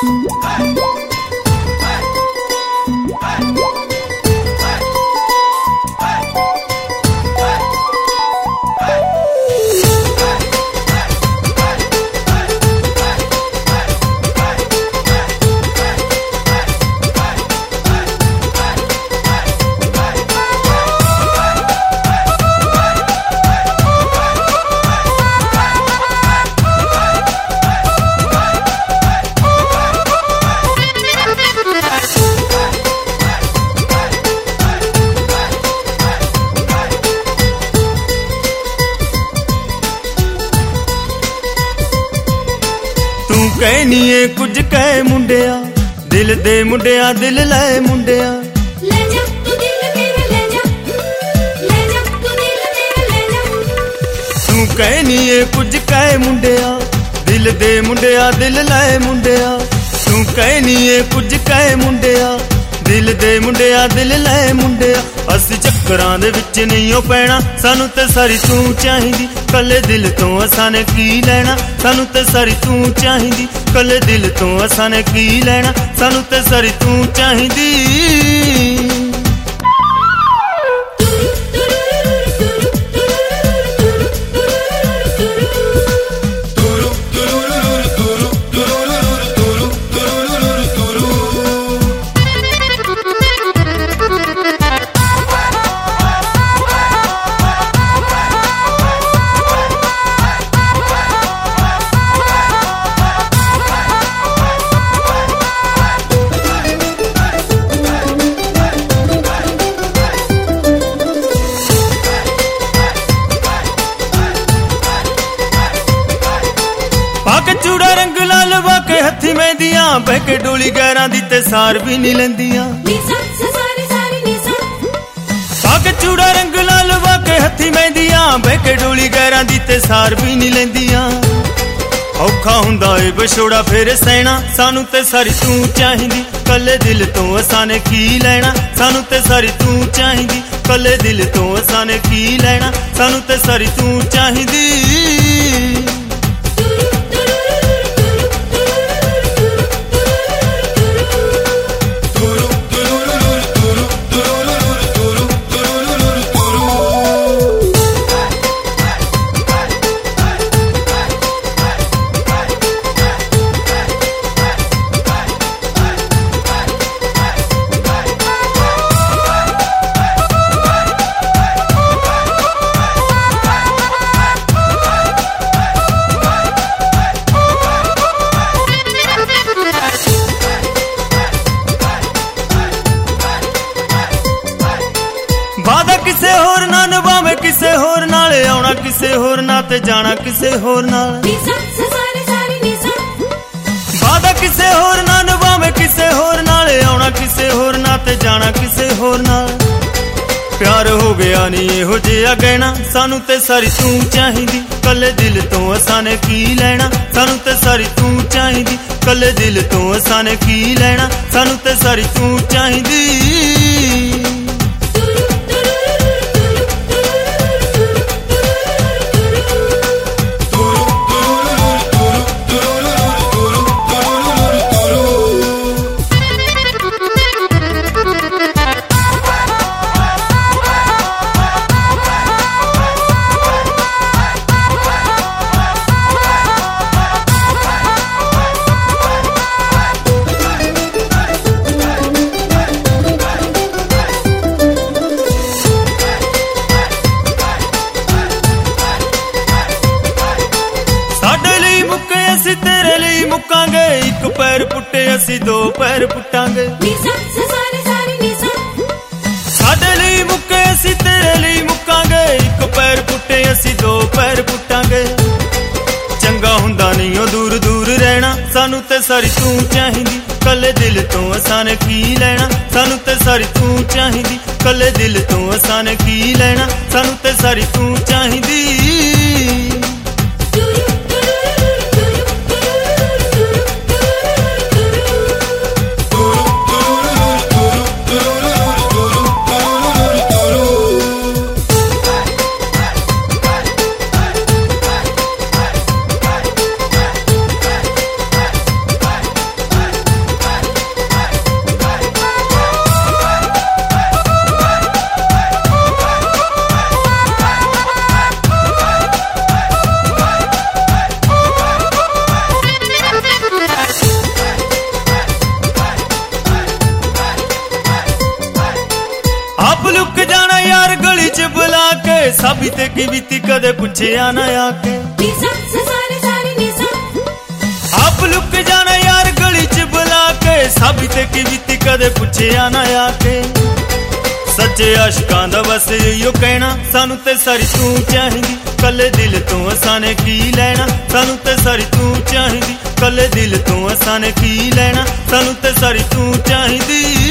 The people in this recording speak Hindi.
कहनीए कुछ कह मुंडिया दिल दे मुंडिया दिल लाए मुंडिया ले जा तू दिल मेरा ले जा तू दिल मेरा ले जा। तू कहनीए कुछ कह मुंडिया दिल दे मुंडिया दिल लाए मुंडिया तू कहनीए कुछ कह मुंडिया दिल दे मुंडिया दिल लाए मुंडिया असी चक्करां दे विच नहीं हो पैना सानू ते सारी तू चाहिदी कले दिल तो असां ने की लेना सानू ते सारी तू चाहिदी कले दिल तो असां ने की लेना सानू ते सारी तू चाहिदी। चूड़ा रंग लाल वाके हथी मेहंदियां बहके डोली गैरां दी ते सार भी नहीं लेंदियां पाके चूड़ा रंग लाल वाके हथी मेहंदियां बहके डोली गैरां दी ते सार भी नहीं लेंदियां औखा हुंदा ए बछोड़ा फिर सैना सानू ते सारी तू चाहिदी कले दिल तो असां ने की लेना सानू ते सारी तू चाहिदी कले दिल तो असां ने की लेना सानू ते सारी तू चाहिदी। वादा किसे होर ना निभावे किसे होर नाल आउणा किसे होर ना ते जाना किसे होर नाल वादा किसे होर ना निभावे किसे होर नाल आउणा किसे होर ना ते जाना किसे होर नाल प्यार हो गया नी इहो जिहा गहना सानू ते सारी तू चाहिदी कले दिल तो असां ने की लेना सानू ते सारी तू चाहिदी कले दिल तो असां ने की लेना सानू ते सारी तू चाहिदी। मुकांगे एक पैर पुट्टे असी दो पैर पुटांगे साडे लई मुक्के असी तेरे लई मुकांगे एक पैर पुट्टे असी दो पैर पुटांगे चंगा हुंदा नहीं ओ दूर दूर रहना सानू ते सारी तू चाहिदी कले दिल तो असां ने की लेना सानू ते सारी तू चाहिदी कले दिल तो असां ने की लेना सानू ते सारी तू चाहिदी। साबी ते की बीती कदे पुछया ना आके निसा सारे सारे निसा आप लुक जाना यार गली च बुला के साबी ते की बीती कदे पुछया ना आके सच्चे आशिकां दा बस इयो कहना सानू ते सारी तू चाहिदी कले दिल तो असाने की लेना सानू ते सारी तू चाहिदी कले दिल तो असाने की लेना सानू ते सारी तू चाहिदी